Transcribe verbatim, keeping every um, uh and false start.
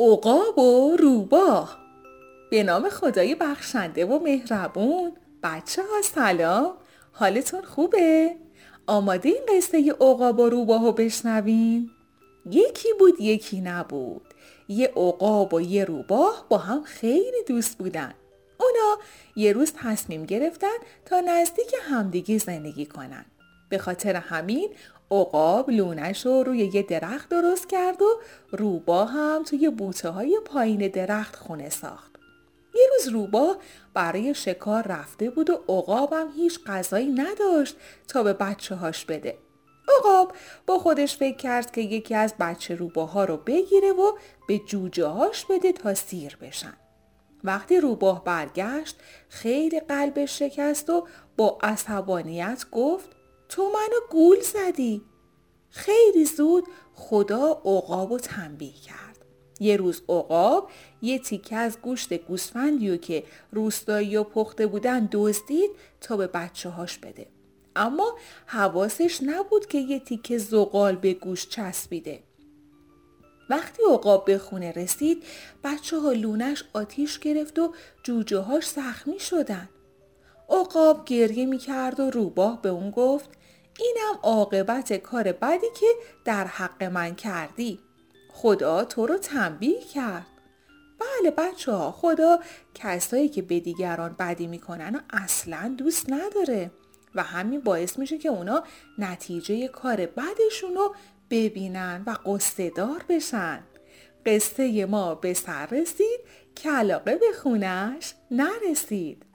عقاب و روباه. به نام خدای بخشنده و مهربون. بچه ها سلام، حالتون خوبه؟ آماده این قصه عقاب و روباه رو بشنوین؟ یکی بود یکی نبود. یه عقاب و یه روباه با هم خیلی دوست بودن. اونا یه روز تصمیم گرفتن تا نزدیک همدیگه زندگی کنن. به خاطر همین عقاب لونش رو روی یه درخت درست کرد و روباه هم توی بوته های پایین درخت خونه ساخت. یه روز روباه برای شکار رفته بود و عقاب هم هیچ غذایی نداشت تا به بچه هاش بده. عقاب با خودش فکر کرد که یکی از بچه روباه ها رو بگیره و به جوجه هاش بده تا سیر بشن. وقتی روباه برگشت خیلی قلبش شکست و با عصبانیت گفت تو منو گول زدی. خیلی زود خدا عقاب رو تنبیه کرد. یه روز عقاب یه تیکه از گوشت گوسفندیو که روستایی و پخته بودن دزدید تا به بچه هاش بده. اما حواسش نبود که یه تیکه زغال به گوشت چسبیده. وقتی عقاب به خونه رسید بچه ها لونش آتیش گرفت و جوجه هاش زخمی شدن. عقاب گریه می کرد و روباه به اون گفت اینم عاقبت کار بدی که در حق من کردی. خدا تو رو تنبیه کرد. بله بچه ها، خدا کسایی که به دیگران بدی می کنن و اصلا دوست نداره و همین باعث میشه که اونا نتیجه کار بدشون رو ببینن و قصه دار بشن. قصه ما به سر رسید که علاقه به خونش نرسید.